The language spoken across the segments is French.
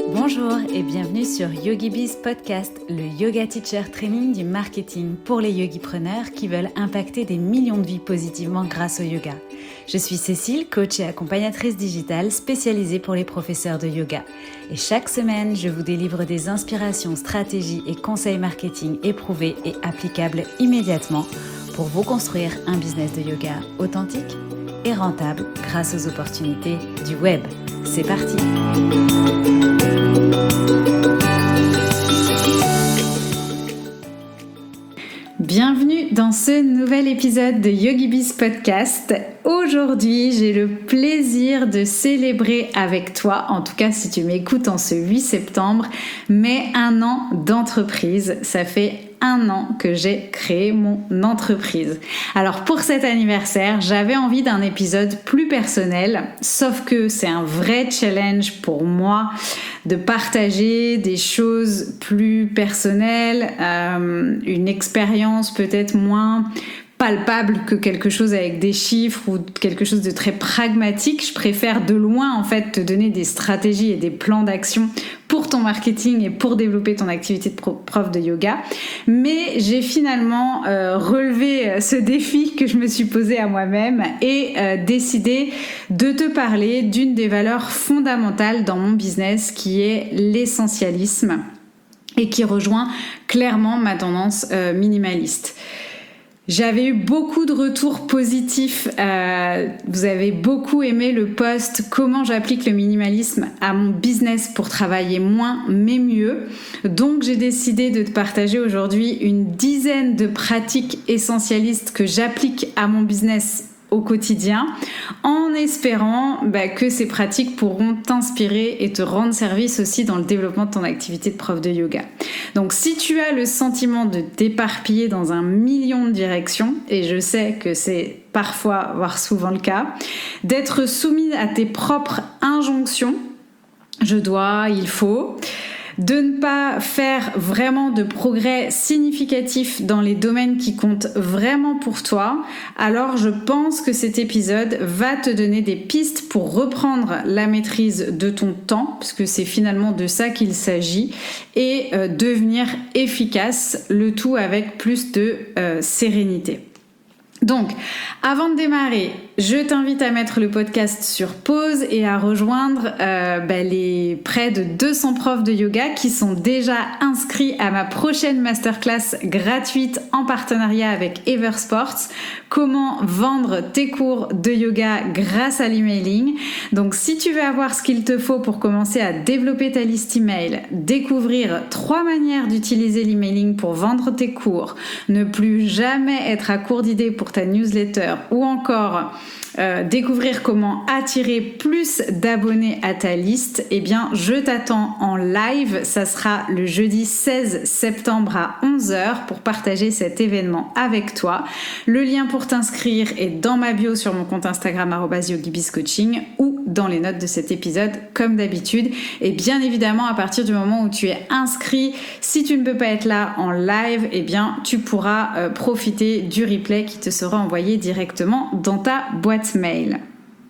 Bonjour et bienvenue sur YogiBiz Podcast, le yoga teacher training du marketing pour les yogipreneurs qui veulent impacter des millions de vies positivement grâce au yoga. Je suis Cécile, coach et accompagnatrice digitale spécialisée pour les professeurs de yoga. Et chaque semaine, je vous délivre des inspirations, stratégies et conseils marketing éprouvés et applicables immédiatement pour vous construire un business de yoga authentique et rentable grâce aux opportunités du web. C'est parti! Bienvenue dans ce nouvel épisode de YogiBiz Podcast. Aujourd'hui, j'ai le plaisir de célébrer avec toi, en tout cas si tu m'écoutes en ce 8 septembre, mes 1 an d'entreprise. Ça fait 1 an que j'ai créé mon entreprise. Alors pour cet anniversaire, j'avais envie d'un épisode plus personnel, sauf que c'est un vrai challenge pour moi de partager des choses plus personnelles, une expérience peut-être moins palpable que quelque chose avec des chiffres ou quelque chose de très pragmatique. Je préfère de loin en fait te donner des stratégies et des plans d'action pour ton marketing et pour développer ton activité de prof de yoga. Mais j'ai finalement relevé ce défi que je me suis posé à moi-même et décidé de te parler d'une des valeurs fondamentales dans mon business qui est l'essentialisme et qui rejoint clairement ma tendance minimaliste. J'avais eu beaucoup de retours positifs. Vous avez beaucoup aimé le post « Comment j'applique le minimalisme à mon business pour travailler moins mais mieux ». Donc j'ai décidé de te partager aujourd'hui une dizaine de pratiques essentialistes que j'applique à mon business au quotidien, en espérant que ces pratiques pourront t'inspirer et te rendre service aussi dans le développement de ton activité de prof de yoga. Donc si tu as le sentiment de t'éparpiller dans 1 million de directions, et je sais que c'est parfois, voire souvent le cas, d'être soumis à tes propres injonctions, je dois, il faut, de ne pas faire vraiment de progrès significatifs dans les domaines qui comptent vraiment pour toi, alors je pense que cet épisode va te donner des pistes pour reprendre la maîtrise de ton temps, puisque c'est finalement de ça qu'il s'agit, et devenir efficace, le tout avec plus de sérénité. Donc, avant de démarrer, je t'invite à mettre le podcast sur pause et à rejoindre les près de 200 profs de yoga qui sont déjà inscrits à ma prochaine masterclass gratuite en partenariat avec Eversports. Comment vendre tes cours de yoga grâce à l'emailing. Donc, si tu veux avoir ce qu'il te faut pour commencer à développer ta liste email, découvrir 3 manières d'utiliser l'emailing pour vendre tes cours, ne plus jamais être à court d'idées pour ta newsletter ou encore découvrir comment attirer plus d'abonnés à ta liste, eh bien je t'attends en live. Ça sera le jeudi 16 septembre à 11h pour partager cet événement avec toi. Le lien pour t'inscrire est dans ma bio sur mon compte Instagram @yogibizcoaching ou dans les notes de cet épisode comme d'habitude. Et bien évidemment, à partir du moment où tu es inscrit, si tu ne peux pas être là en live, eh bien tu pourras profiter du replay qui te sera envoyé directement dans ta boîte mail.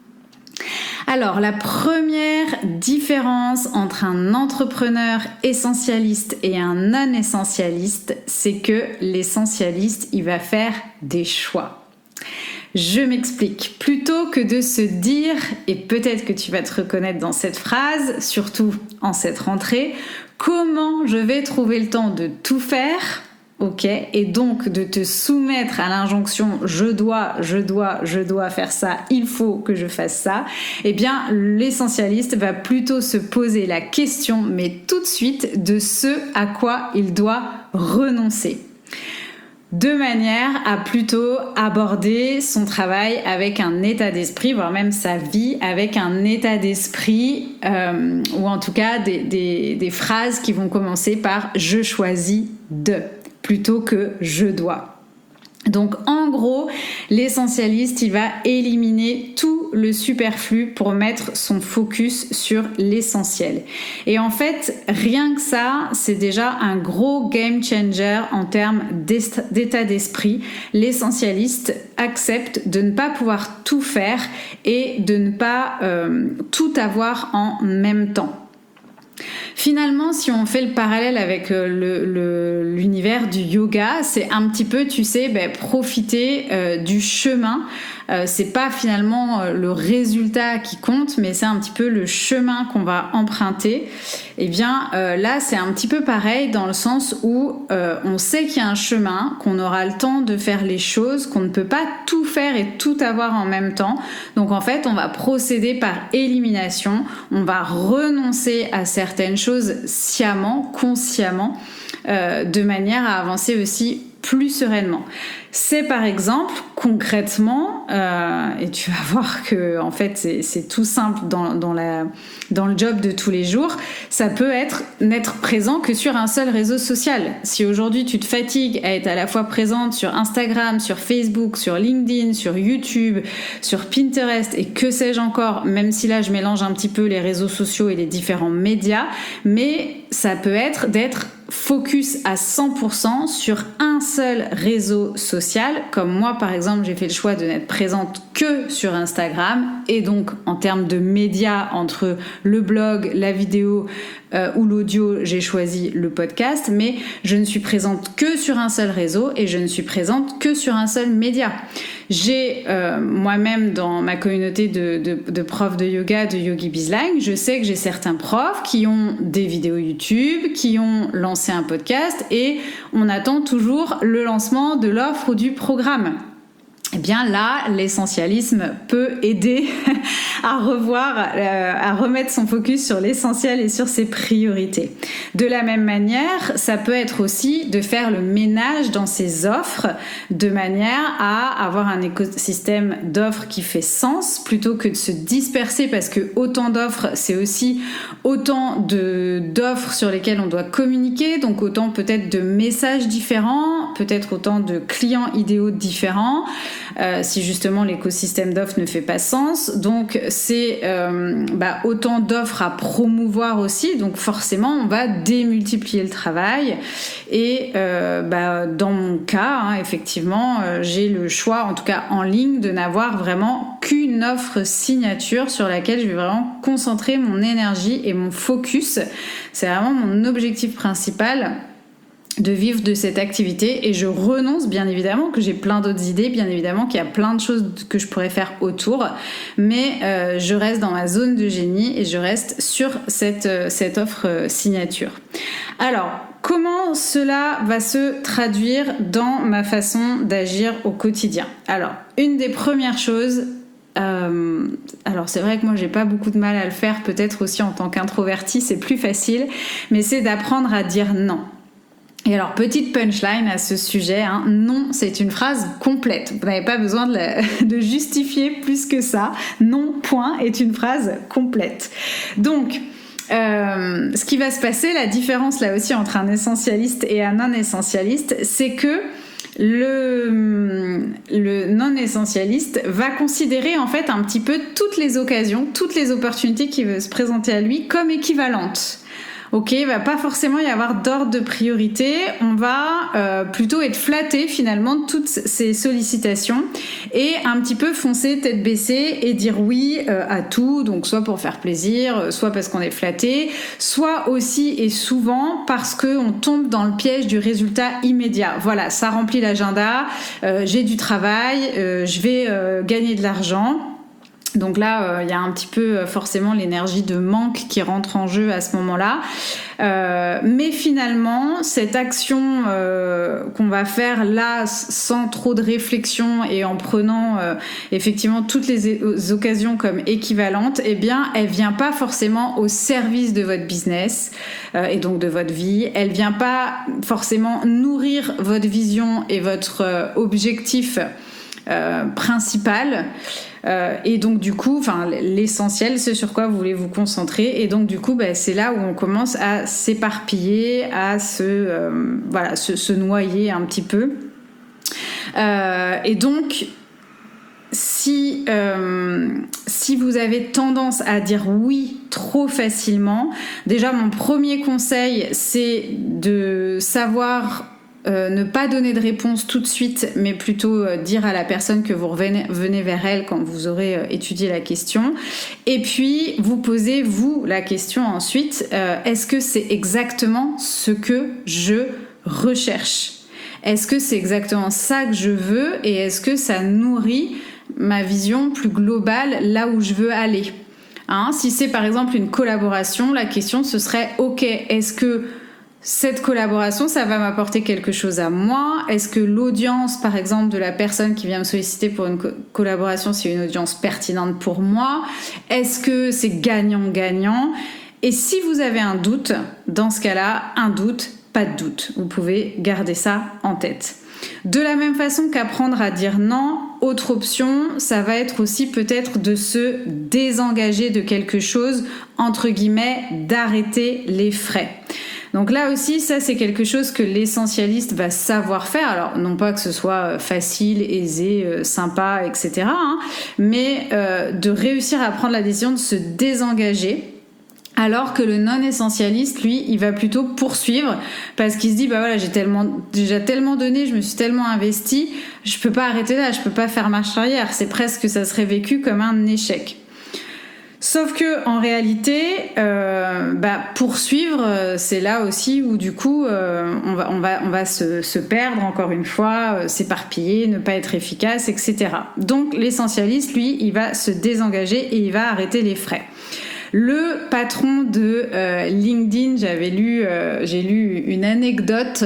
Alors, la première différence entre un entrepreneur essentialiste et un non-essentialiste, c'est que l'essentialiste, il va faire des choix. Je m'explique. Plutôt que de se dire, et peut-être que tu vas te reconnaître dans cette phrase, surtout en cette rentrée, comment je vais trouver le temps de tout faire ? Ok, et donc de te soumettre à l'injonction je dois faire ça, il faut que je fasse ça, eh bien l'essentialiste va plutôt se poser la question, mais tout de suite, de ce à quoi il doit renoncer. De manière à plutôt aborder son travail avec un état d'esprit, voire même sa vie avec un état d'esprit, ou en tout cas des phrases qui vont commencer par « je choisis de » plutôt que « je dois ». Donc en gros, l'essentialiste, il va éliminer tout le superflu pour mettre son focus sur l'essentiel. Et en fait, rien que ça, c'est déjà un gros game changer en termes d'état d'esprit. L'essentialiste accepte de ne pas pouvoir tout faire et de ne pas tout avoir en même temps. Finalement, si on fait le parallèle avec l'univers du yoga, c'est un petit peu, tu sais, profiter du chemin. C'est pas finalement le résultat qui compte, mais c'est un petit peu le chemin qu'on va emprunter. Et bien là, c'est un petit peu pareil dans le sens où on sait qu'il y a un chemin, qu'on aura le temps de faire les choses, qu'on ne peut pas tout faire et tout avoir en même temps. Donc en fait, on va procéder par élimination. On va renoncer à certaines choses sciemment, consciemment, de manière à avancer aussi plus sereinement. C'est par exemple concrètement, et tu vas voir que en fait c'est tout simple dans le job de tous les jours, ça peut être n'être présent que sur un seul réseau social. Si aujourd'hui tu te fatigues à être à la fois présente sur Instagram, sur Facebook, sur LinkedIn, sur YouTube, sur Pinterest et que sais-je encore, même si là je mélange un petit peu les réseaux sociaux et les différents médias, mais ça peut être d'être focus à 100% sur un seul réseau social, comme moi par exemple j'ai fait le choix de n'être présente que sur Instagram, et donc en termes de médias entre le blog, la vidéo ou l'audio, j'ai choisi le podcast, mais je ne suis présente que sur un seul réseau et je ne suis présente que sur un seul média. J'ai moi-même dans ma communauté de profs de yoga, de Yogi Bizline, je sais que j'ai certains profs qui ont des vidéos YouTube, qui ont lancé un podcast et on attend toujours le lancement de l'offre ou du programme. Eh bien là, l'essentialisme peut aider à remettre son focus sur l'essentiel et sur ses priorités. De la même manière, ça peut être aussi de faire le ménage dans ses offres de manière à avoir un écosystème d'offres qui fait sens plutôt que de se disperser, parce que autant d'offres, c'est aussi autant d'offres sur lesquelles on doit communiquer, donc autant peut-être de messages différents, peut-être autant de clients idéaux différents. Si justement l'écosystème d'offres ne fait pas sens, donc c'est autant d'offres à promouvoir aussi, donc forcément on va démultiplier le travail et dans mon cas effectivement j'ai le choix, en tout cas en ligne, de n'avoir vraiment qu'une offre signature sur laquelle je vais vraiment concentrer mon énergie et mon focus. C'est vraiment mon objectif principal, de vivre de cette activité, et je renonce bien évidemment que j'ai plein d'autres idées, bien évidemment qu'il y a plein de choses que je pourrais faire autour, mais je reste dans ma zone de génie et je reste sur cette offre signature. Alors, comment cela va se traduire dans ma façon d'agir au quotidien ? Alors, une des premières choses, alors c'est vrai que moi j'ai pas beaucoup de mal à le faire, peut-être aussi en tant qu'introvertie c'est plus facile, mais c'est d'apprendre à dire non. Et alors, petite punchline à ce sujet, non, c'est une phrase complète. Vous n'avez pas besoin de justifier plus que ça. Non, point, est une phrase complète. Donc, ce qui va se passer, la différence là aussi entre un essentialiste et un non-essentialiste, c'est que le non-essentialiste va considérer en fait un petit peu toutes les occasions, toutes les opportunités qui veulent se présenter à lui comme équivalentes. Ok, il va pas forcément y avoir d'ordre de priorité, on va plutôt être flatté finalement de toutes ces sollicitations et un petit peu foncer tête baissée et dire oui à tout, donc soit pour faire plaisir, soit parce qu'on est flatté, soit aussi et souvent parce qu'on tombe dans le piège du résultat immédiat. Voilà, ça remplit l'agenda, j'ai du travail, je vais gagner de l'argent. Donc là, il y a un petit peu forcément l'énergie de manque qui rentre en jeu à ce moment-là. Mais finalement, cette action qu'on va faire là sans trop de réflexion et en prenant effectivement toutes les occasions comme équivalentes, eh bien, elle vient pas forcément au service de votre business et donc de votre vie. Elle vient pas forcément nourrir votre vision et votre objectif principal. Et donc du coup, l'essentiel, c'est sur quoi vous voulez vous concentrer. Et donc du coup, c'est là où on commence à s'éparpiller, à se noyer un petit peu. Et donc, si vous avez tendance à dire oui trop facilement, déjà mon premier conseil, c'est de savoir ne pas donner de réponse tout de suite, mais plutôt dire à la personne que vous venez vers elle quand vous aurez étudié la question. Et puis, vous posez, vous, la question ensuite, est-ce que c'est exactement ce que je recherche ? Est-ce que c'est exactement ça que je veux et est-ce que ça nourrit ma vision plus globale là où je veux aller ? Si c'est par exemple une collaboration, la question ce serait ok, est-ce que cette collaboration, ça va m'apporter quelque chose à moi ? Est-ce que l'audience, par exemple, de la personne qui vient me solliciter pour une collaboration, c'est une audience pertinente pour moi ? Est-ce que c'est gagnant-gagnant ? Et si vous avez un doute, dans ce cas-là, un doute, pas de doute. Vous pouvez garder ça en tête. De la même façon qu'apprendre à dire non, autre option, ça va être aussi peut-être de se désengager de quelque chose, entre guillemets, d'arrêter les frais. Donc là aussi, ça c'est quelque chose que l'essentialiste va savoir faire. Alors non pas que ce soit facile, aisé, sympa, etc. Mais de réussir à prendre la décision de se désengager. Alors que le non-essentialiste, lui, il va plutôt poursuivre parce qu'il se dit, bah voilà, j'ai déjà tellement donné, je me suis tellement investi, je peux pas arrêter là, je peux pas faire marche arrière. C'est presque, ça serait vécu comme un échec. Sauf que en réalité, poursuivre, c'est là aussi où du coup, on va se perdre encore une fois, s'éparpiller, ne pas être efficace, etc. Donc l'essentialiste, lui, il va se désengager et il va arrêter les frais. Le patron de LinkedIn, j'ai lu une anecdote.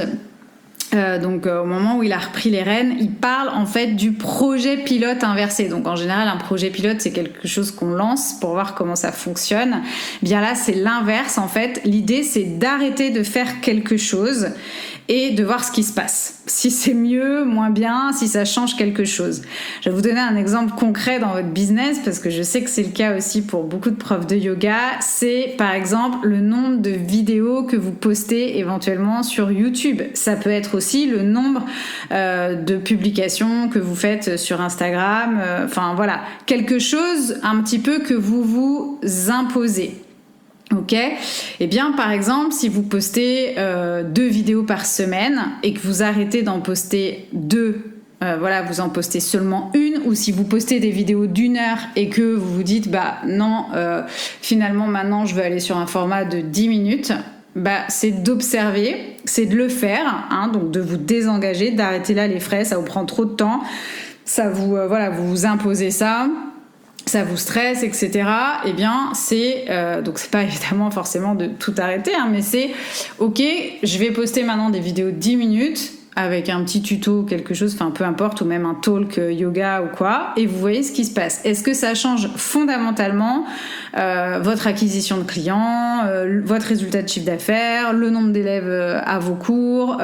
Au moment où il a repris les rênes, il parle en fait du projet pilote inversé. Donc en général, un projet pilote, c'est quelque chose qu'on lance pour voir comment ça fonctionne. Bien là, c'est l'inverse en fait. L'idée, c'est d'arrêter de faire quelque chose et de voir ce qui se passe. Si c'est mieux, moins bien, si ça change quelque chose. Je vais vous donner un exemple concret dans votre business parce que je sais que c'est le cas aussi pour beaucoup de profs de yoga. C'est par exemple le nombre de vidéos que vous postez éventuellement sur YouTube. Ça peut être aussi le nombre de publications que vous faites sur Instagram. Voilà, quelque chose un petit peu que vous vous imposez. Ok, eh bien par exemple si vous postez 2 vidéos par semaine et que vous arrêtez d'en poster 2, vous en postez seulement une, ou si vous postez des vidéos d'1 heure et que vous vous dites finalement maintenant je veux aller sur un format de 10 minutes, c'est d'observer, c'est de le faire, donc de vous désengager, d'arrêter là les frais, ça vous prend trop de temps, ça vous vous imposez ça vous stresse, etc. Eh bien, donc c'est pas évidemment forcément de tout arrêter, mais c'est ok, je vais poster maintenant des vidéos de 10 minutes avec un petit tuto, quelque chose, peu importe, ou même un talk yoga ou quoi, et vous voyez ce qui se passe. Est-ce que ça change fondamentalement votre acquisition de clients, votre résultat de chiffre d'affaires, le nombre d'élèves à vos cours,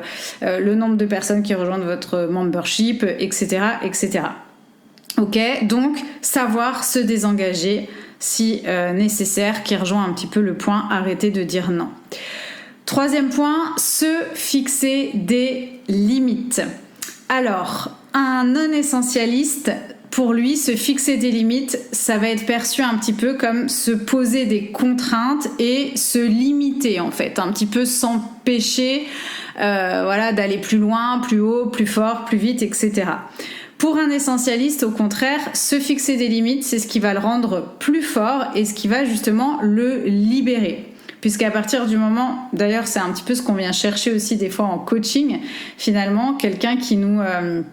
le nombre de personnes qui rejoignent votre membership, etc., etc. Ok, donc savoir se désengager si nécessaire, qui rejoint un petit peu le point arrêter de dire non. Troisième point, se fixer des limites. Alors, un non-essentialiste, pour lui, se fixer des limites, ça va être perçu un petit peu comme se poser des contraintes et se limiter en fait, un petit peu s'empêcher d'aller plus loin, plus haut, plus fort, plus vite, etc. Pour un essentialiste, au contraire, se fixer des limites, c'est ce qui va le rendre plus fort et ce qui va justement le libérer. Puisqu'à partir du moment, d'ailleurs c'est un petit peu ce qu'on vient chercher aussi des fois en coaching, finalement, quelqu'un qui nous un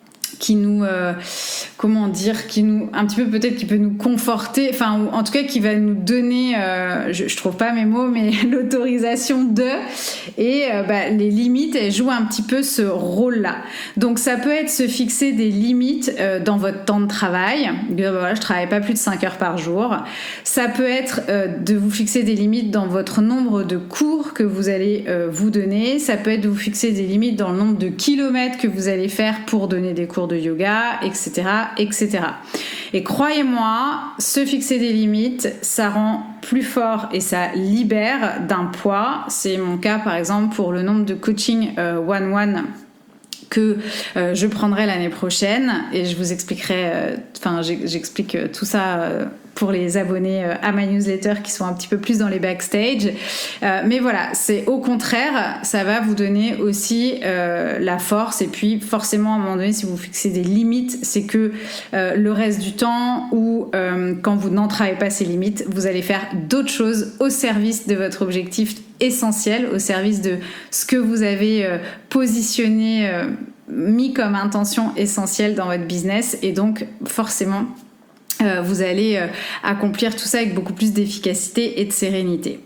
petit peu peut-être qui peut nous conforter, ou en tout cas qui va nous donner, je trouve pas mes mots, mais l'autorisation de, et les limites, elles jouent un petit peu ce rôle-là. Donc ça peut être se fixer des limites dans votre temps de travail, je travaille pas plus de 5 heures par jour. Ça peut être de vous fixer des limites dans votre nombre de cours que vous allez vous donner. Ça peut être de vous fixer des limites dans le nombre de kilomètres que vous allez faire pour donner des cours de yoga, etc., etc. Et croyez-moi, se fixer des limites, ça rend plus fort et ça libère d'un poids. C'est mon cas, par exemple, pour le nombre de coaching one-one que je prendrai l'année prochaine, et je vous expliquerai, j'explique tout ça pour les abonnés à ma newsletter qui sont un petit peu plus dans les backstage. Mais voilà, c'est au contraire, ça va vous donner aussi la force. Et puis forcément, à un moment donné, si vous fixez des limites, c'est que le reste du temps ou quand vous n'entravez pas ces limites, vous allez faire d'autres choses au service de votre objectif essentiel, au service de ce que vous avez positionné, mis comme intention essentielle dans votre business. Et donc forcément, vous allez accomplir tout ça avec beaucoup plus d'efficacité et de sérénité.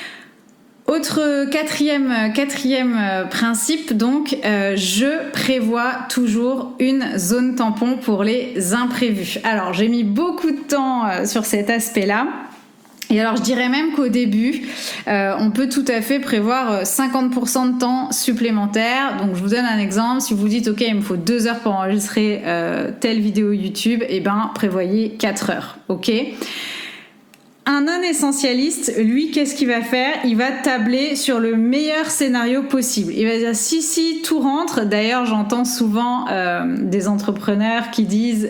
Autre quatrième principe, donc, je prévois toujours une zone tampon pour les imprévus. Alors, j'ai mis beaucoup de temps sur cet aspect-là. Et alors, je dirais même qu'au début, on peut tout à fait prévoir 50% de temps supplémentaire. Donc, je vous donne un exemple. Si vous dites, OK, il me faut 2 heures pour enregistrer telle vidéo YouTube, eh ben, prévoyez 4 heures. OK ? Un non-essentialiste, lui, qu'est-ce qu'il va faire ? Il va tabler sur le meilleur scénario possible. Il va dire si tout rentre. D'ailleurs, j'entends souvent des entrepreneurs qui disent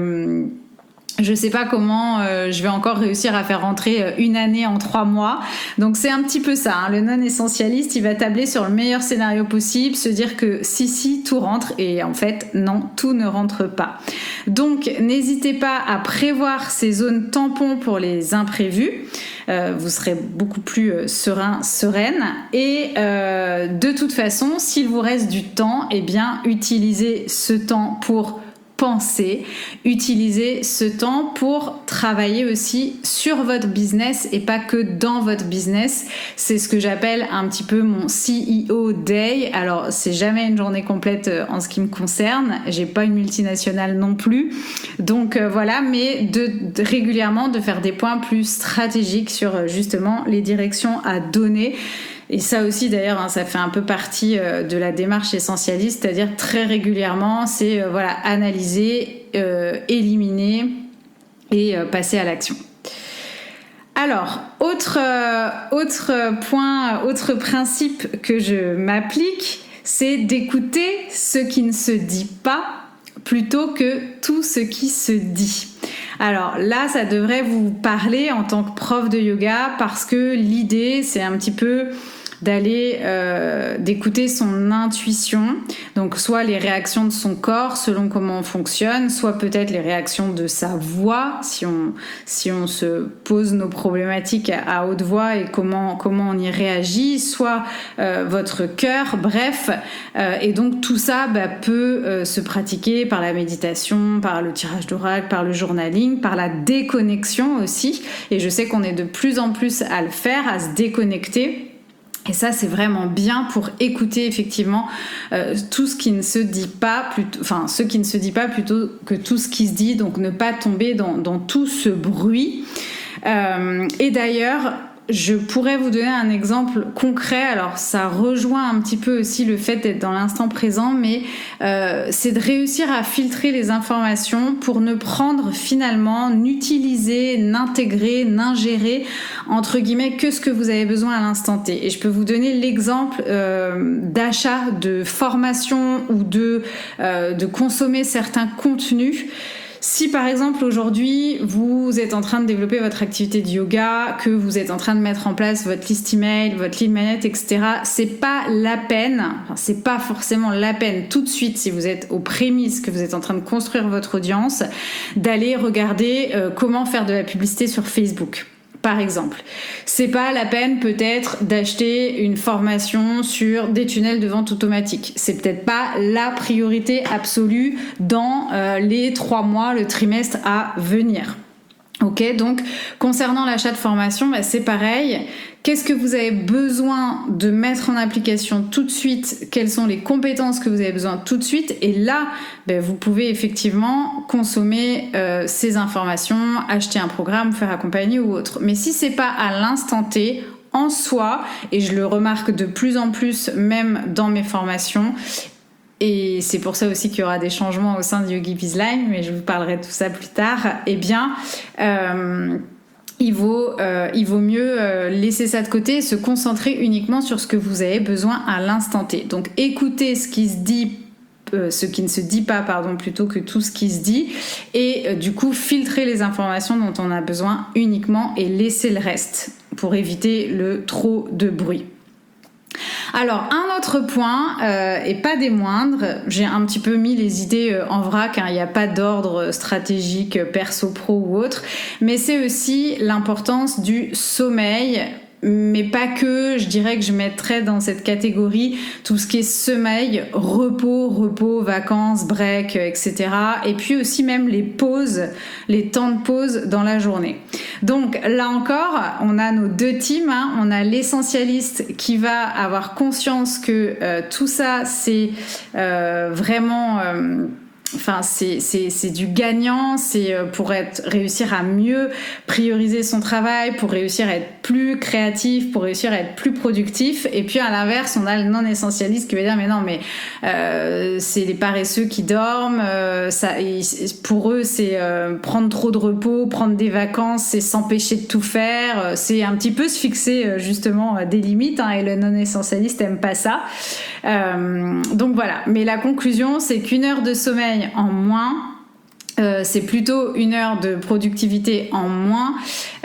je sais pas comment je vais encore réussir à faire rentrer une année en 3 mois. Donc c'est un petit peu ça, hein. Le non-essentialiste, il va tabler sur le meilleur scénario possible, se dire que si tout rentre, et en fait non, tout ne rentre pas. Donc n'hésitez pas à prévoir ces zones tampons pour les imprévus. Vous serez beaucoup plus sereine. Et de toute façon, s'il vous reste du temps, eh bien utilisez ce temps pour penser, utilisez ce temps pour travailler aussi sur votre business et pas que dans votre business. C'est ce que j'appelle un petit peu mon CEO Day. Alors, c'est jamais une journée complète en ce qui me concerne. J'ai pas une multinationale non plus. Donc voilà, mais régulièrement de faire des points plus stratégiques sur justement les directions à donner. Et ça aussi d'ailleurs, hein, ça fait un peu partie de la démarche essentialiste, c'est-à-dire très régulièrement, c'est analyser, éliminer et passer à l'action. Alors, autre point, autre principe que je m'applique, c'est d'écouter ce qui ne se dit pas plutôt que tout ce qui se dit. Alors là, ça devrait vous parler en tant que prof de yoga parce que l'idée, c'est un petit peu d'écouter son intuition, donc soit les réactions de son corps selon comment on fonctionne, soit peut-être les réactions de sa voix si on se pose nos problématiques à haute voix et comment on y réagit, soit votre cœur, bref, et donc tout ça peut se pratiquer par la méditation, par le tirage d'oracle, par le journaling, par la déconnexion aussi, et je sais qu'on est de plus en plus à le faire, à se déconnecter. Et ça, c'est vraiment bien pour écouter effectivement tout ce qui ne se dit pas, ce qui ne se dit pas plutôt que tout ce qui se dit, donc ne pas tomber dans tout ce bruit. Et d'ailleurs, je pourrais vous donner un exemple concret. Alors, ça rejoint un petit peu aussi le fait d'être dans l'instant présent, mais c'est de réussir à filtrer les informations pour ne prendre finalement, n'utiliser, n'intégrer, n'ingérer, entre guillemets, que ce que vous avez besoin à l'instant T. Et je peux vous donner l'exemple d'achat de formation ou de consommer certains contenus. Si par exemple aujourd'hui vous êtes en train de développer votre activité de yoga, que vous êtes en train de mettre en place votre liste email, votre lead magnet, etc., c'est pas forcément la peine tout de suite, si vous êtes aux prémices, que vous êtes en train de construire votre audience, d'aller regarder comment faire de la publicité sur Facebook. Par exemple, c'est pas la peine peut-être d'acheter une formation sur des tunnels de vente automatique. C'est peut-être pas la priorité absolue dans les 3 mois, le trimestre à venir. Ok, donc concernant l'achat de formation, c'est pareil. Qu'est-ce que vous avez besoin de mettre en application tout de suite ? Quelles sont les compétences que vous avez besoin tout de suite ? Et là, vous pouvez effectivement consommer ces informations, acheter un programme, faire accompagner ou autre. Mais si c'est pas à l'instant T, en soi, et je le remarque de plus en plus même dans mes formations, et c'est pour ça aussi qu'il y aura des changements au sein de Yogi Biz Live, mais je vous parlerai de tout ça plus tard, il vaut mieux laisser ça de côté et se concentrer uniquement sur ce que vous avez besoin à l'instant T. Donc écoutez ce qui se dit ce qui ne se dit pas, plutôt que tout ce qui se dit, et du coup filtrer les informations dont on a besoin uniquement et laisser le reste pour éviter le trop de bruit. Alors, un autre point, et pas des moindres, j'ai un petit peu mis les idées en vrac, il n'y a pas d'ordre stratégique perso, pro ou autre, mais c'est aussi l'importance du sommeil, mais pas que. Je dirais que je mettrais dans cette catégorie tout ce qui est sommeil, repos, vacances, break, etc. Et puis aussi même les pauses, les temps de pause dans la journée. Donc là encore, on a nos deux teams. On a l'essentialiste qui va avoir conscience que tout ça, c'est vraiment... c'est du gagnant, c'est pour réussir à mieux prioriser son travail, pour réussir à être plus créatif, pour réussir à être plus productif. Et puis à l'inverse, on a le non-essentialiste qui va dire mais non, mais c'est les paresseux qui dorment, pour eux c'est prendre trop de repos, prendre des vacances, c'est s'empêcher de tout faire, c'est un petit peu se fixer justement des limites, et le non-essentialiste aime pas ça. Donc voilà, mais la conclusion c'est qu'une heure de sommeil en moins, c'est plutôt une heure de productivité en moins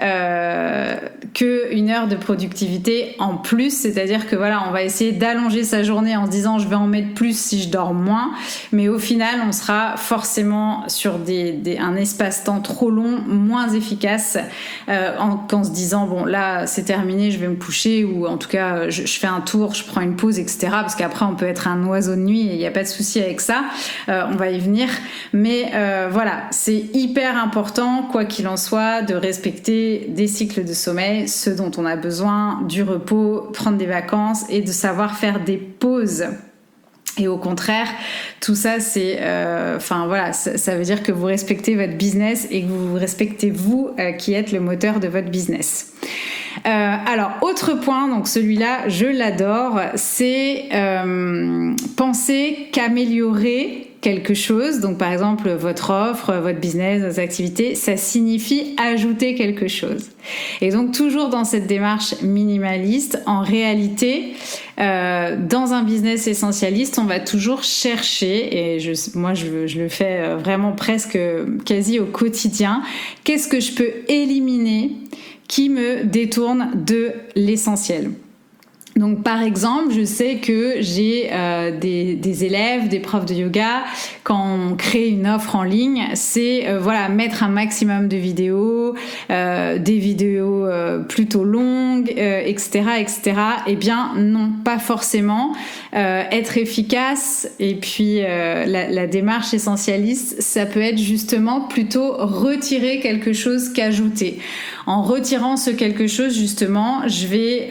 qu'une heure de productivité en plus, c'est-à-dire que voilà, on va essayer d'allonger sa journée en se disant je vais en mettre plus si je dors moins, mais au final on sera forcément sur un espace-temps trop long, moins efficace, en se disant bon là c'est terminé, je vais me coucher, ou en tout cas je fais un tour, je prends une pause, etc. Parce qu'après on peut être un oiseau de nuit et il n'y a pas de souci avec ça, on va y venir, mais voilà, c'est hyper important, quoi qu'il en soit, de respecter des cycles de sommeil, ce dont on a besoin, du repos, prendre des vacances et de savoir faire des pauses. Et au contraire, tout ça, c'est, ça veut dire que vous respectez votre business et que vous respectez vous qui êtes le moteur de votre business. Alors, autre point, donc celui-là, je l'adore, c'est penser qu'améliorer quelque chose, donc par exemple votre offre, votre business, vos activités, ça signifie ajouter quelque chose. Et donc toujours dans cette démarche minimaliste, en réalité, dans un business essentialiste, on va toujours chercher, et je le fais vraiment presque quasi au quotidien, qu'est-ce que je peux éliminer qui me détourne de l'essentiel. Donc par exemple, je sais que j'ai des élèves, des profs de yoga, quand on crée une offre en ligne, c'est mettre un maximum de vidéos, des vidéos plutôt longues, etc. Eh bien non, pas forcément. Être efficace et puis la démarche essentialiste, ça peut être justement plutôt retirer quelque chose qu'ajouter. En retirant ce quelque chose, justement, je vais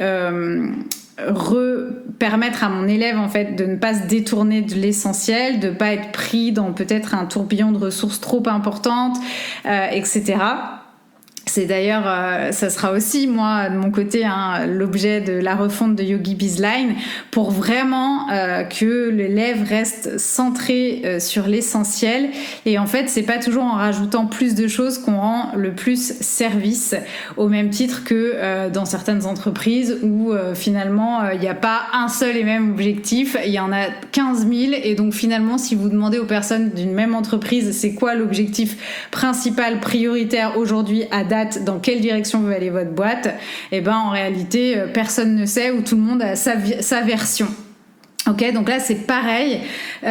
permettre à mon élève en fait de ne pas se détourner de l'essentiel, de pas être pris dans peut-être un tourbillon de ressources trop importantes, etc. C'est d'ailleurs, ça sera aussi, moi, de mon côté, l'objet de la refonte de Yogi Bizline, pour vraiment que l'élève reste centré sur l'essentiel. Et en fait, c'est pas toujours en rajoutant plus de choses qu'on rend le plus service, au même titre que dans certaines entreprises où finalement, il n'y a pas un seul et même objectif, il y en a 15 000. Et donc finalement, si vous demandez aux personnes d'une même entreprise, c'est quoi l'objectif principal, prioritaire aujourd'hui à date, dans quelle direction veut aller votre boîte, et ben en réalité personne ne sait, ou tout le monde a sa version. Ok, donc là c'est pareil,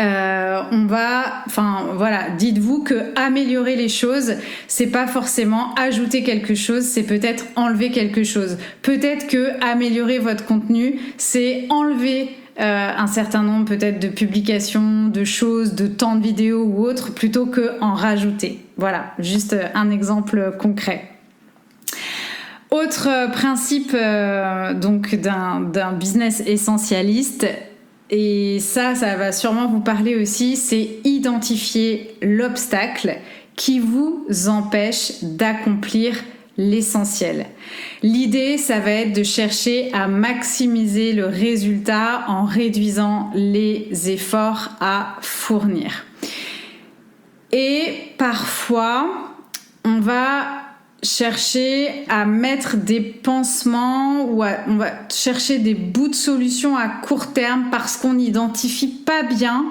dites-vous que améliorer les choses, c'est pas forcément ajouter quelque chose, c'est peut-être enlever quelque chose. Peut-être que améliorer votre contenu, c'est enlever un certain nombre peut-être de publications, de choses, de temps de vidéo ou autre, plutôt que en rajouter. Voilà, juste un exemple concret. Autre principe donc d'un business essentialiste, et ça va sûrement vous parler aussi, c'est identifier l'obstacle qui vous empêche d'accomplir l'essentiel. L'idée, ça va être de chercher à maximiser le résultat en réduisant les efforts à fournir. Et parfois, on va chercher à mettre des pansements ou on va chercher des bouts de solutions à court terme parce qu'on n'identifie pas bien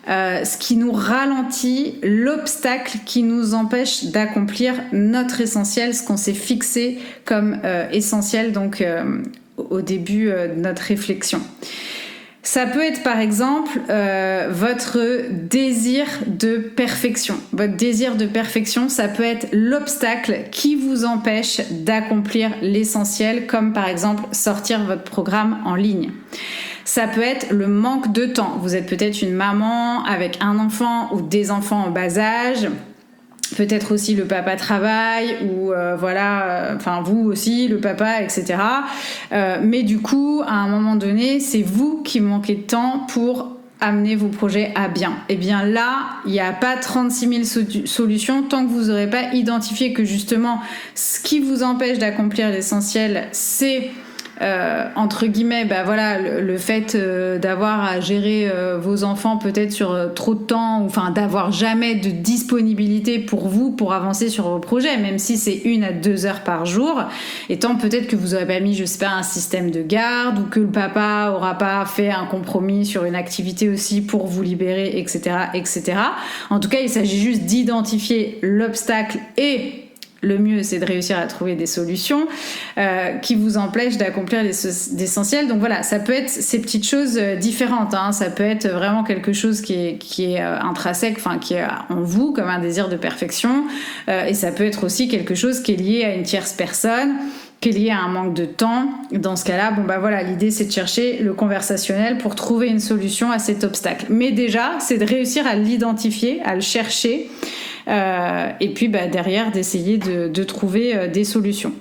ce qui nous ralentit, l'obstacle qui nous empêche d'accomplir notre essentiel, ce qu'on s'est fixé comme essentiel donc au début de notre réflexion. Ça peut être par exemple votre désir de perfection. Votre désir de perfection, ça peut être l'obstacle qui vous empêche d'accomplir l'essentiel, comme par exemple sortir votre programme en ligne. Ça peut être le manque de temps. Vous êtes peut-être une maman avec un enfant ou des enfants en bas âge. Peut-être aussi le papa travaille ou vous aussi, le papa, etc. Mais du coup, à un moment donné, c'est vous qui manquez de temps pour amener vos projets à bien. Et bien là, il n'y a pas 36 000 solutions tant que vous n'aurez pas identifié que justement, ce qui vous empêche d'accomplir l'essentiel, c'est entre guillemets, le fait d'avoir à gérer vos enfants peut-être sur trop de temps, ou enfin d'avoir jamais de disponibilité pour vous pour avancer sur vos projets, même si c'est 1 à 2 heures par jour, et tant peut-être que vous n'aurez pas mis, je sais pas, un système de garde, ou que le papa aura pas fait un compromis sur une activité aussi pour vous libérer, etc., etc. En tout cas, il s'agit juste d'identifier l'obstacle et le mieux, c'est de réussir à trouver des solutions qui vous empêchent d'accomplir l'essentiel. Donc voilà, ça peut être ces petites choses différentes. Ça peut être vraiment quelque chose qui est intrinsèque, enfin qui est en vous, comme un désir de perfection. Et ça peut être aussi quelque chose qui est lié à une tierce personne, qui est lié à un manque de temps. Dans ce cas-là, l'idée, c'est de chercher le conversationnel pour trouver une solution à cet obstacle. Mais déjà, c'est de réussir à l'identifier, à le chercher. Et puis derrière d'essayer de trouver des solutions.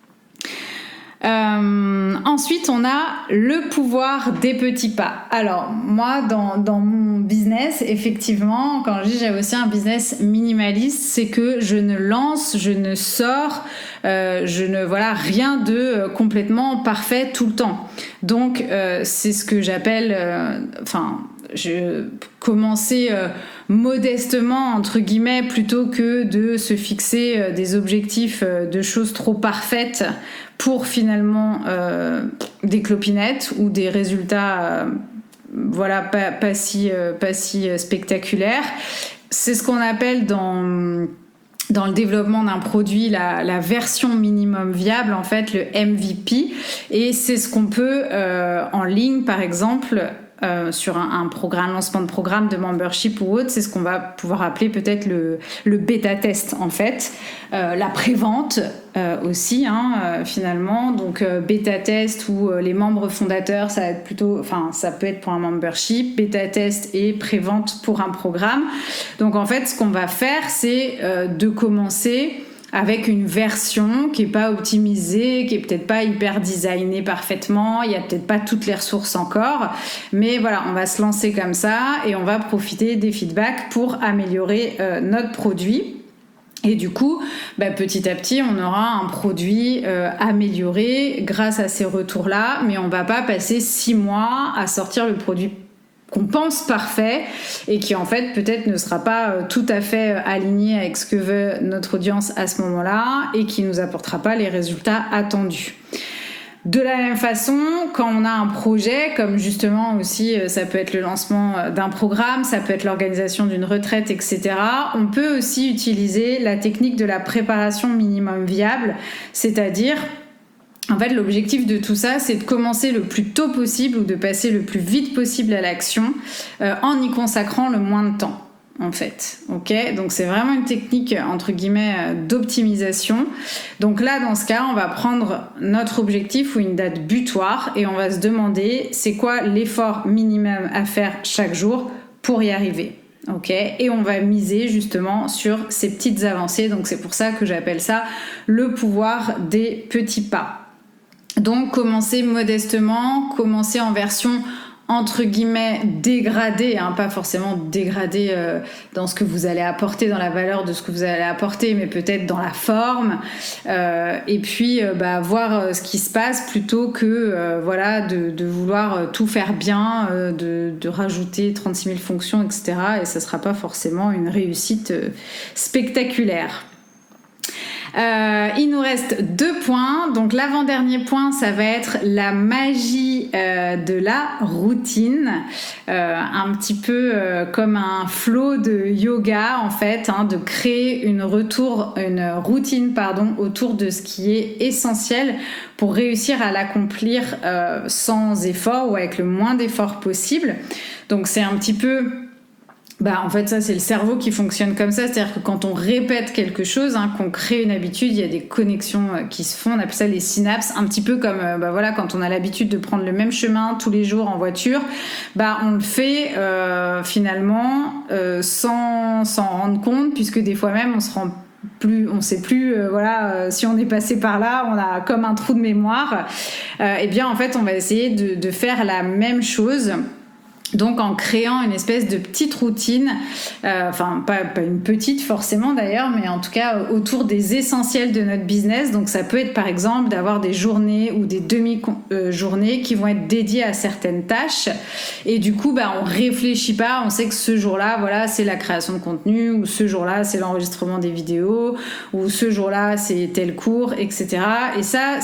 Ensuite, on a le pouvoir des petits pas. Alors, moi, dans mon business, effectivement, quand je dis j'ai aussi un business minimaliste, c'est que je ne lance, je ne sors, rien de complètement parfait tout le temps. Donc, c'est ce que j'appelle, je commençais modestement, entre guillemets, plutôt que de se fixer des objectifs de choses trop parfaites pour finalement des clopinettes ou des résultats pas si spectaculaires. C'est ce qu'on appelle dans le développement d'un produit la version minimum viable, en fait, le MVP, et c'est ce qu'on peut en ligne, par exemple, sur un lancement de programme de membership ou autre, c'est ce qu'on va pouvoir appeler peut-être le bêta-test, en fait. La prévente aussi, finalement. Donc, bêta-test ou les membres fondateurs, ça peut être pour un membership, bêta-test et prévente pour un programme. Donc, en fait, ce qu'on va faire, c'est de commencer avec une version qui est pas optimisée, qui est peut-être pas hyper designée parfaitement, il y a peut-être pas toutes les ressources encore, mais voilà, on va se lancer comme ça et on va profiter des feedbacks pour améliorer notre produit. Et du coup, petit à petit, on aura un produit amélioré grâce à ces retours-là, mais on va pas passer 6 mois à sortir le produit qu'on pense parfait et qui en fait peut-être ne sera pas tout à fait aligné avec ce que veut notre audience à ce moment-là et qui nous apportera pas les résultats attendus. De la même façon, quand on a un projet, comme justement aussi ça peut être le lancement d'un programme, ça peut être l'organisation d'une retraite, etc., on peut aussi utiliser la technique de la préparation minimum viable, c'est-à-dire en fait, l'objectif de tout ça, c'est de commencer le plus tôt possible ou de passer le plus vite possible à l'action en y consacrant le moins de temps, en fait. Ok ? Donc, c'est vraiment une technique, entre guillemets, d'optimisation. Donc là, dans ce cas, on va prendre notre objectif ou une date butoir et on va se demander c'est quoi l'effort minimum à faire chaque jour pour y arriver. Ok, et on va miser justement sur ces petites avancées. Donc, c'est pour ça que j'appelle ça le pouvoir des petits pas. Donc, commencer modestement, commencer en version entre guillemets dégradée, pas forcément dégradée dans ce que vous allez apporter, dans la valeur de ce que vous allez apporter, mais peut-être dans la forme, et puis voir ce qui se passe plutôt que de vouloir tout faire bien, de rajouter 36 000 fonctions, etc. Et ça sera pas forcément une réussite spectaculaire. Il nous reste 2 points. Donc l'avant-dernier point, ça va être la magie de la routine. Un petit peu comme un flow de yoga en fait, de créer une routine autour de ce qui est essentiel pour réussir à l'accomplir sans effort ou avec le moins d'efforts possible. Donc c'est un petit peu... en fait, ça, c'est le cerveau qui fonctionne comme ça. C'est-à-dire que quand on répète quelque chose, qu'on crée une habitude, il y a des connexions qui se font. On appelle ça les synapses. Un petit peu comme, quand on a l'habitude de prendre le même chemin tous les jours en voiture, on le fait finalement sans s'en rendre compte, puisque des fois même, on sait plus, si on est passé par là, on a comme un trou de mémoire. Eh bien, en fait, on va essayer de faire la même chose. Donc en créant une espèce de petite routine, pas une petite forcément d'ailleurs, mais en tout cas autour des essentiels de notre business. Donc ça peut être par exemple d'avoir des journées ou des demi-journées qui vont être dédiées à certaines tâches. Et du coup, on réfléchit pas, on sait que ce jour-là, c'est la création de contenu, ou ce jour-là, c'est l'enregistrement des vidéos, ou ce jour-là, c'est tel cours, etc. Et ça,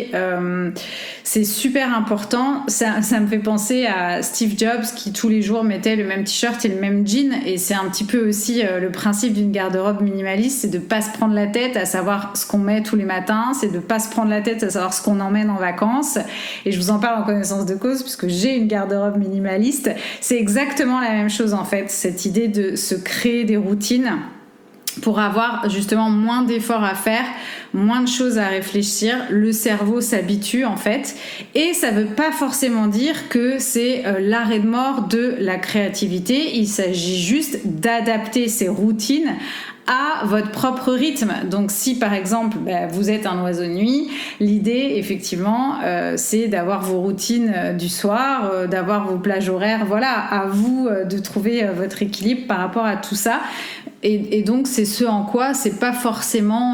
c'est super important. Ça me fait penser à Steve Jobs qui tous les jours mettait le même t-shirt et le même jean, et c'est un petit peu aussi le principe d'une garde-robe minimaliste, c'est de pas se prendre la tête à savoir ce qu'on met tous les matins, c'est de pas se prendre la tête à savoir ce qu'on emmène en vacances. Et je vous en parle en connaissance de cause puisque j'ai une garde-robe minimaliste. C'est exactement la même chose en fait, cette idée de se créer des routines pour avoir justement moins d'efforts à faire, moins de choses à réfléchir. Le cerveau s'habitue en fait, et ça veut pas forcément dire que c'est l'arrêt de mort de la créativité. Il s'agit juste d'adapter ces routines à votre propre rythme. Donc si par exemple vous êtes un oiseau de nuit, l'idée effectivement c'est d'avoir vos routines du soir, d'avoir vos plages horaires, à vous de trouver votre équilibre par rapport à tout ça. Et donc c'est ce en quoi c'est pas forcément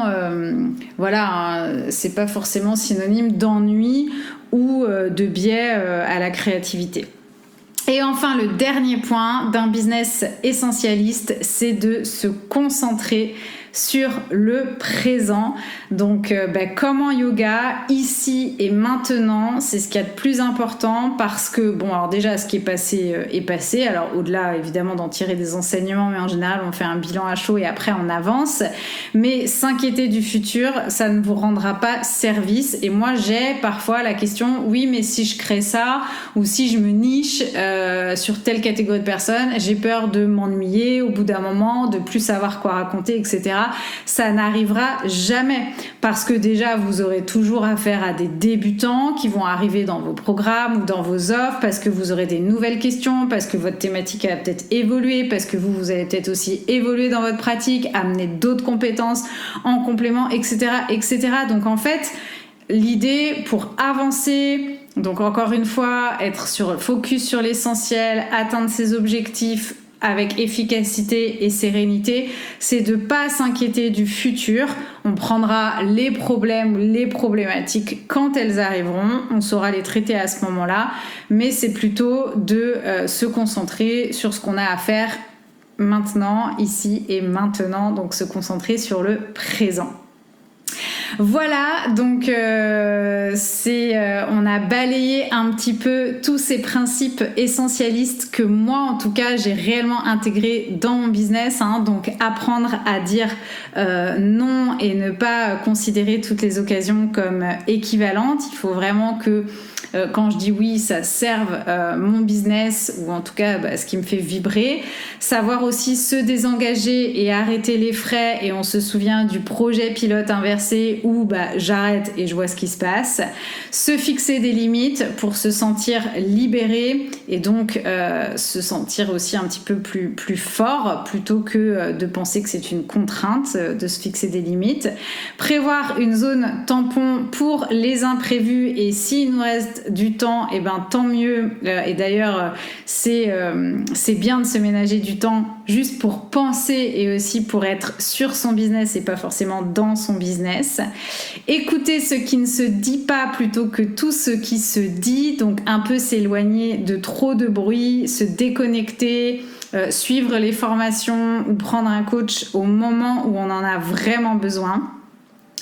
c'est pas forcément synonyme d'ennui ou de biais à la créativité. Et enfin, le dernier point d'un business essentialiste, c'est de se concentrer sur le présent. Donc, comme en yoga, ici et maintenant, c'est ce qu'il y a de plus important parce que, alors déjà, ce qui est passé est passé. Alors, au-delà, évidemment, d'en tirer des enseignements, mais en général, on fait un bilan à chaud et après, on avance. Mais s'inquiéter du futur, ça ne vous rendra pas service. Et moi, j'ai parfois la question, oui, mais si je crée ça ou si je me niche sur telle catégorie de personnes, j'ai peur de m'ennuyer au bout d'un moment, de plus savoir quoi raconter, etc. Ça n'arrivera jamais parce que déjà vous aurez toujours affaire à des débutants qui vont arriver dans vos programmes ou dans vos offres, parce que vous aurez des nouvelles questions, parce que votre thématique a peut-être évolué, parce que vous allez peut-être aussi évoluer dans votre pratique, amener d'autres compétences en complément, etc., etc. Donc en fait, l'idée pour avancer, donc encore une fois, être focus sur l'essentiel, atteindre ses objectifs avec efficacité et sérénité, c'est de pas s'inquiéter du futur. On prendra les problèmes, les problématiques quand elles arriveront, on saura les traiter à ce moment-là, mais c'est plutôt de se concentrer sur ce qu'on a à faire maintenant, ici et maintenant, donc se concentrer sur le présent. Voilà, donc on a balayé un petit peu tous ces principes essentialistes que moi, en tout cas, j'ai réellement intégrés dans mon business. Donc apprendre à dire non et ne pas considérer toutes les occasions comme équivalentes. Il faut vraiment que quand je dis oui, ça serve mon business, ou en tout cas ce qui me fait vibrer. Savoir aussi se désengager et arrêter les frais, et on se souvient du projet pilote inversé où j'arrête et je vois ce qui se passe. Se fixer des limites pour se sentir libéré et donc se sentir aussi un petit peu plus fort, plutôt que de penser que c'est une contrainte de se fixer des limites. Prévoir une zone tampon pour les imprévus, et s'il nous reste du temps, tant mieux. Et d'ailleurs, c'est bien de se ménager du temps juste pour penser et aussi pour être sur son business et pas forcément dans son business. Écouter ce qui ne se dit pas plutôt que tout ce qui se dit, donc un peu s'éloigner de trop de bruit, se déconnecter, suivre les formations ou prendre un coach au moment où on en a vraiment besoin.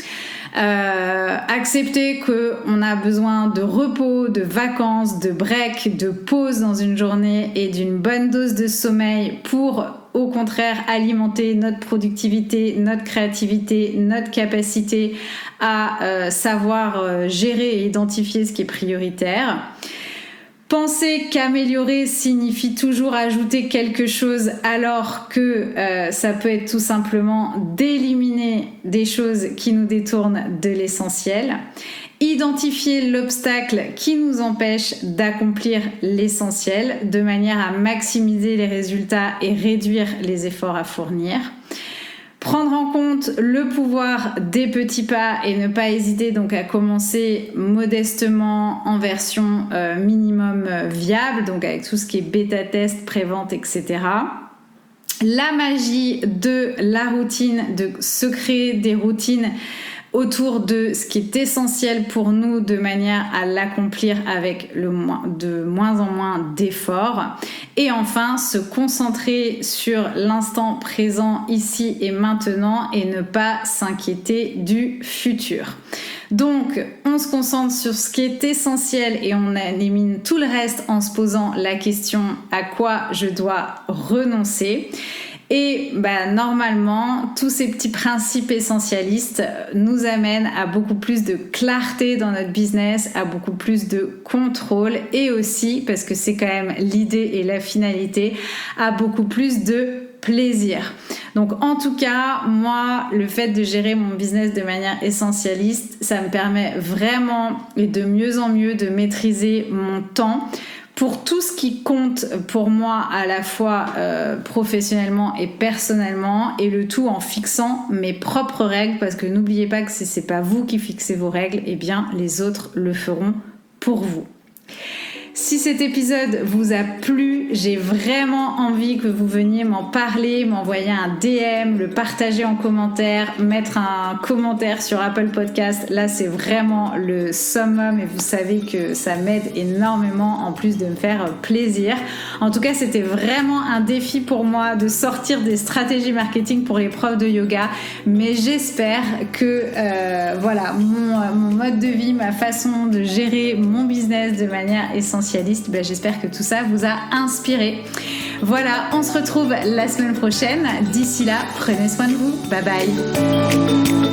Accepter qu'on a besoin de repos, de vacances, de break, de pause dans une journée et d'une bonne dose de sommeil pour au contraire alimenter notre productivité, notre créativité, notre capacité à savoir gérer et identifier ce qui est prioritaire. Penser qu'améliorer signifie toujours ajouter quelque chose alors que ça peut être tout simplement d'éliminer des choses qui nous détournent de l'essentiel. Identifier l'obstacle qui nous empêche d'accomplir l'essentiel de manière à maximiser les résultats et réduire les efforts à fournir. Prendre en compte le pouvoir des petits pas et ne pas hésiter donc à commencer modestement en version minimum viable, donc avec tout ce qui est bêta-test, pré-vente, etc. La magie de la routine, de se créer des routines autour de ce qui est essentiel pour nous de manière à l'accomplir avec de moins en moins d'efforts. Et enfin, se concentrer sur l'instant présent ici et maintenant et ne pas s'inquiéter du futur. Donc, on se concentre sur ce qui est essentiel et on élimine tout le reste en se posant la question à quoi je dois renoncer. Et normalement, tous ces petits principes essentialistes nous amènent à beaucoup plus de clarté dans notre business, à beaucoup plus de contrôle et aussi, parce que c'est quand même l'idée et la finalité, à beaucoup plus de plaisir. Donc en tout cas, moi, le fait de gérer mon business de manière essentialiste, ça me permet vraiment et de mieux en mieux de maîtriser mon temps pour tout ce qui compte pour moi à la fois professionnellement et personnellement, et le tout en fixant mes propres règles, parce que n'oubliez pas que si c'est pas vous qui fixez vos règles, eh bien les autres le feront pour vous. Si cet épisode vous a plu, j'ai vraiment envie que vous veniez m'en parler, m'envoyer un DM, le partager en commentaire, mettre un commentaire sur Apple Podcast. Là, c'est vraiment le summum et vous savez que ça m'aide énormément en plus de me faire plaisir. En tout cas, c'était vraiment un défi pour moi de sortir des stratégies marketing pour les profs de yoga. Mais j'espère que mon mode de vie, ma façon de gérer mon business de manière essentielle, j'espère que tout ça vous a inspiré. Voilà, on se retrouve la semaine prochaine. D'ici là, prenez soin de vous. Bye bye.